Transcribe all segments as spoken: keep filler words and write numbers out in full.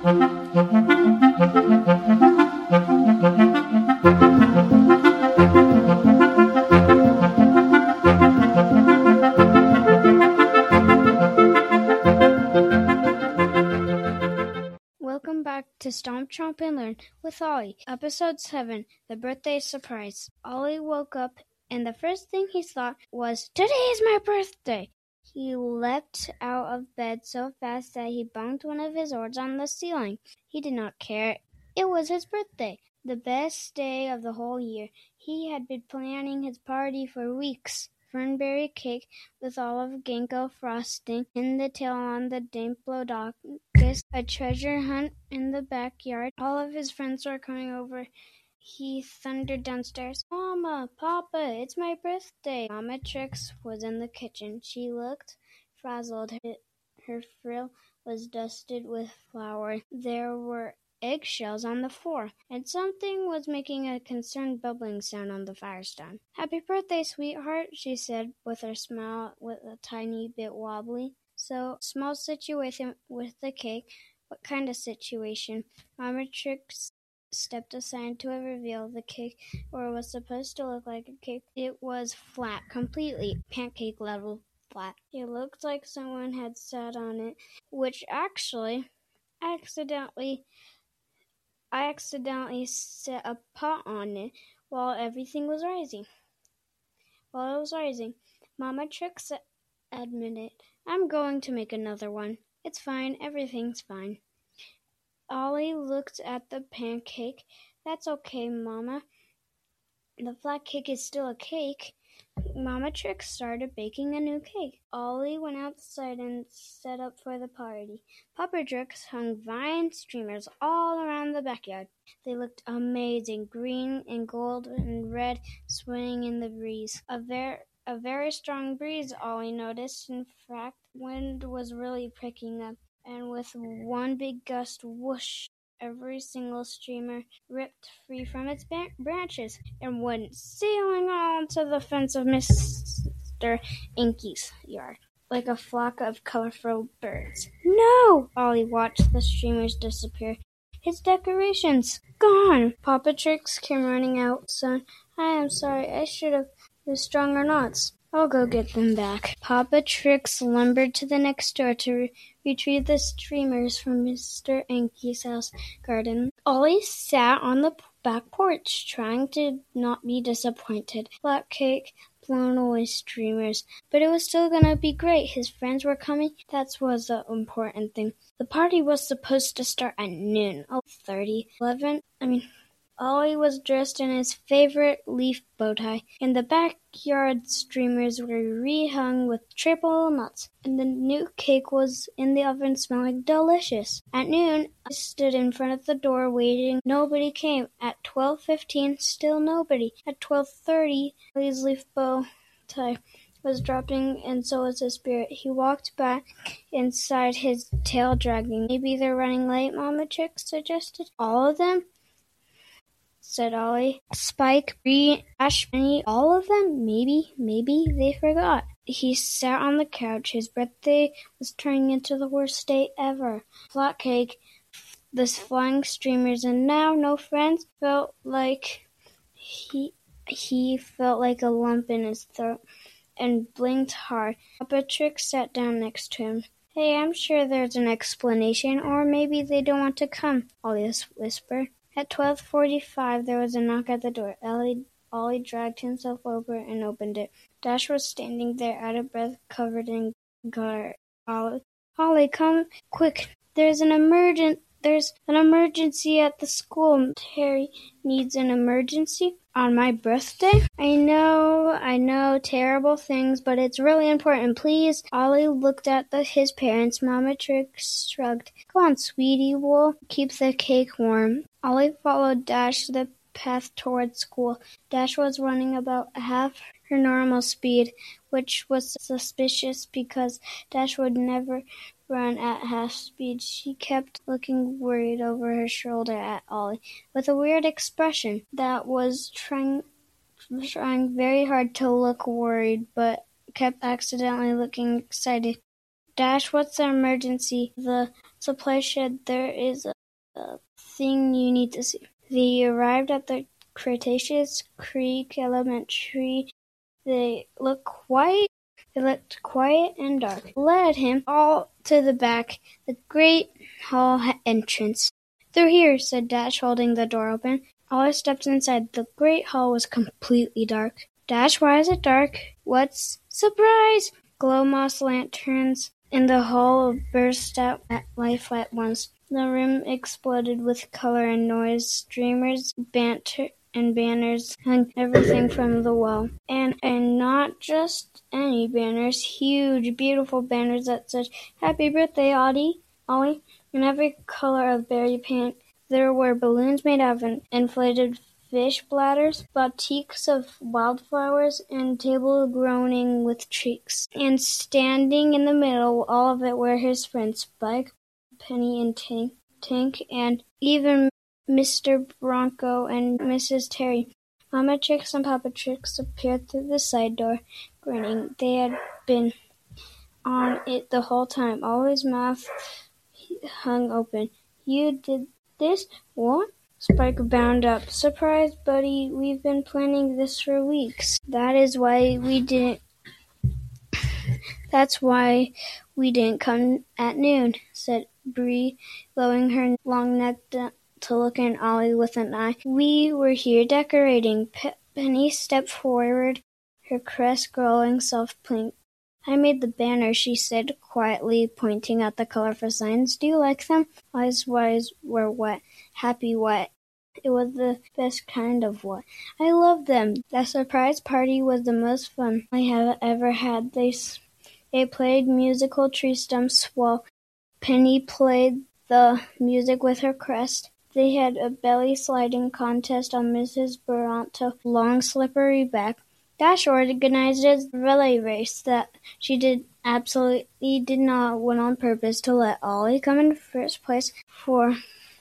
Welcome back to Stomp, Chomp, and Learn with Ollie, Episode seven, The Birthday Surprise. Ollie woke up, and the first thing he thought was, "Today is my birthday!" He leapt out of bed so fast that he bonked one of his oars on the ceiling. He did not care. It was his birthday, the best day of the whole year. He had been planning his party for weeks. Fernberry cake with olive ginkgo frosting, in the tail on the Diplodocus, a treasure hunt in the backyard. All of his friends were coming over. He thundered downstairs, "Mama, Papa, it's my birthday!" Mama Trix was in the kitchen. She looked frazzled. Her, her frill was dusted with flour. There were eggshells on the floor, and something was making a concerned bubbling sound on the firestone. "Happy birthday, sweetheart," she said, with her smile with a tiny bit wobbly. "So, small situation with the cake. What kind of situation?" Mama Trix stepped aside to reveal the cake, or was supposed to look like a cake. It was flat, completely pancake level flat. It looked like someone had sat on it, which actually accidentally I accidentally set a pot on it while everything was rising. While it was rising, Mama Trix admitted, "I'm going to make another one. It's fine. Everything's fine." Ollie looked at the pancake. "That's okay, Mama. The flat cake is still a cake." Mama Trix started baking a new cake. Ollie went outside and set up for the party. Papa Trix hung vine streamers all around the backyard. They looked amazing, green and gold and red, swaying in the breeze. A, ver- a very strong breeze, Ollie noticed. In fact, the wind was really picking up, and with one big gust, whoosh, every single streamer ripped free from its ba- branches and went sailing onto the fence of Mister Inky's yard, like a flock of colorful birds. "No!" Ollie watched the streamers disappear. "His decorations! Gone!" Papa Trix came running out. "Son, I am sorry. I should have used stronger knots. I'll go get them back." Papa Trix lumbered to the next door to re- retrieve the streamers from Mister Inky's house garden. Ollie sat on the back porch, trying to not be disappointed. Flat cake, blown away streamers. But it was still gonna be great. His friends were coming. That was the important thing. The party was supposed to start at noon. Oh, thirty, eleven, I mean... Ollie was dressed in his favorite leaf bow tie, and the backyard streamers were rehung with triple nuts, and the new cake was in the oven smelling delicious. At noon, I stood in front of the door waiting. Nobody came. At twelve fifteen, still nobody. At twelve thirty, Ollie's leaf bow tie was dropping, and so was his spirit. He walked back inside, his tail dragging. "Maybe they're running late," Mama Trix suggested. "All of them?" said Ollie. "Spike, Bree, Ash, Penny, all of them? Maybe, maybe they forgot." He sat on the couch. His birthday was turning into the worst day ever. Flat cake, the flying streamers, and now no friends. Felt like he he felt like a lump in his throat and blinked hard. Papa Trix sat down next to him. "Hey, I'm sure there's an explanation, or maybe they don't want to come," Ollie whispered. At twelve forty-five, there was a knock at the door. Ellie, Ollie dragged himself over and opened it. Dash was standing there, out of breath, covered in gar. Ollie, Ollie, come quick! There's an emergent. There's an emergency at the school. Terry needs an emergency on my birthday. I know, I know, terrible things, but it's really important. Please." Ollie looked at the, his parents. Mama Trix shrugged. "Go on, sweetie. We'll keep the cake warm." Ollie followed Dash the path toward school. Dash was running about half her normal speed, which was suspicious because Dash would never run at half speed. She kept looking worried over her shoulder at Ollie, with a weird expression that was trying trying very hard to look worried, but kept accidentally looking excited. "Dash, what's the emergency?" "The supply shed. There is a the thing you need to see. They arrived at the Cretaceous Creek Elementary. They looked quiet. They looked quiet and dark. Led him all to the back, the great hall entrance. "Through here," said Dash, holding the door open. Ollie stepped inside. The great hall was completely dark. "Dash, why is it dark?" "What's surprise?" Glow moss lanterns in the hall burst out at life at once. The room exploded with color and noise. Streamers, banter, and banners hung everything from the wall. And and not just any banners, huge, beautiful banners that said, "Happy birthday, Ollie, Ollie," in every color of berry pink. There were balloons made out of inflated fish bladders, bouquets of wildflowers, and table groaning with treats. And standing in the middle, all of it were his friends, Spike, Penny, and Tink, Tink, and even Mister Bronco and Missus Terry. Mama Trix and Papa Trix appeared through the side door, grinning. They had been on it the whole time. Ollie's mouth hung open. "You did this? What?" Spike bound up. "Surprise, buddy. We've been planning this for weeks. That is why we didn't That's why we didn't come at noon," said Bree, lowering her long neck to look at Ollie with an eye. "We were here decorating." Pe- Penny stepped forward, her crest glowing soft pink. "I made the banner," she said quietly, pointing at the colorful signs. "Do you like them?" Ollie's eyes were wet, happy wet. It was the best kind of wet. "I love them." The surprise party was the most fun I have ever had. They They played musical tree stumps while Penny played the music with her crest. They had a belly sliding contest on Missus Bronto's long slippery back. Dash organized a relay race that she did absolutely did not win on purpose to let Ollie come in first place for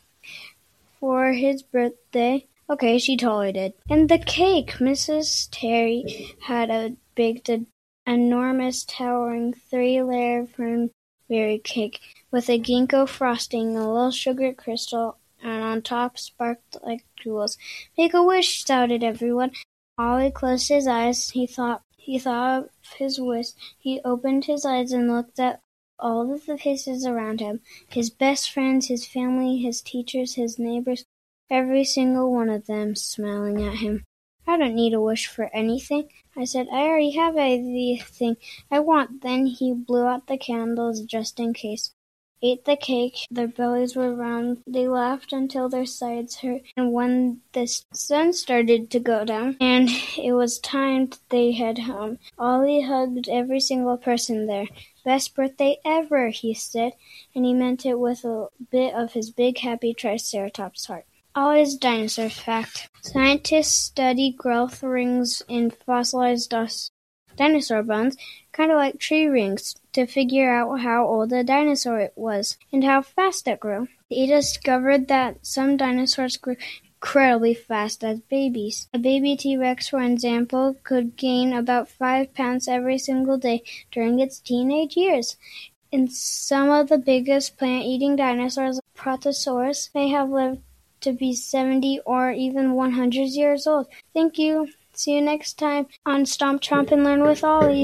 for his birthday. Okay, she totally did. And the cake! Missus Terry had a baked a enormous, towering, three-layer cranberry cake with a ginkgo frosting, a little sugar crystal, and on top sparkled like jewels. "Make a wish!" shouted everyone. Ollie closed his eyes. He thought he thought of his wish. He opened his eyes and looked at all of the faces around him. His best friends, his family, his teachers, his neighbors, every single one of them smiling at him. "I don't need a wish for anything," I said. "I already have everything I want." Then he blew out the candles just in case. Ate the cake. Their bellies were round. They laughed until their sides hurt. And when the sun started to go down and it was time they head home, Ollie hugged every single person there. "Best birthday ever," he said, and he meant it with a bit of his big happy Triceratops heart. Ollie's dinosaur fact. Scientists study growth rings in fossilized dinosaur bones, kind of like tree rings, to figure out how old a dinosaur it was and how fast it grew. They discovered that some dinosaurs grew incredibly fast as babies. A baby T-Rex, for example, could gain about five pounds every single day during its teenage years. And some of the biggest plant-eating dinosaurs, Protosaurus, may have lived to be seventy or even one hundred years old. Thank you. See you next time on Stomp, Chomp, and Learn with Ollie.